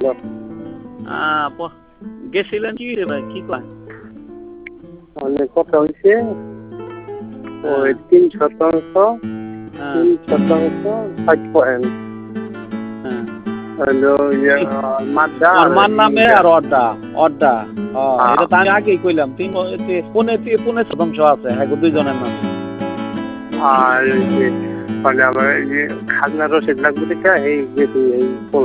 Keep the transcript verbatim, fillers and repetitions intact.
আহ, প- গেছিলেন কি রে ভাই, কি কয়? অনেক কথা হয়েছে ওই তিন শতাংশ হ্যাঁ, তিন শতাংশ ষাট পয়েন্ট হ্যাঁ। হলো ইয়ে মাদ্দা ওর আর মার নামে ইয়া। আর অর্ডা অর্ডা ও, হ্যাঁ। এটা তো আমি আগেই কইলাম তিন পুনে পুনে শতাংশ আছে হ্যাঁ গো, দুইজনের নামে। আর ওই যে মানে আমার এই যে খাজনা রসিদ লাগবে দেখা এই যে এই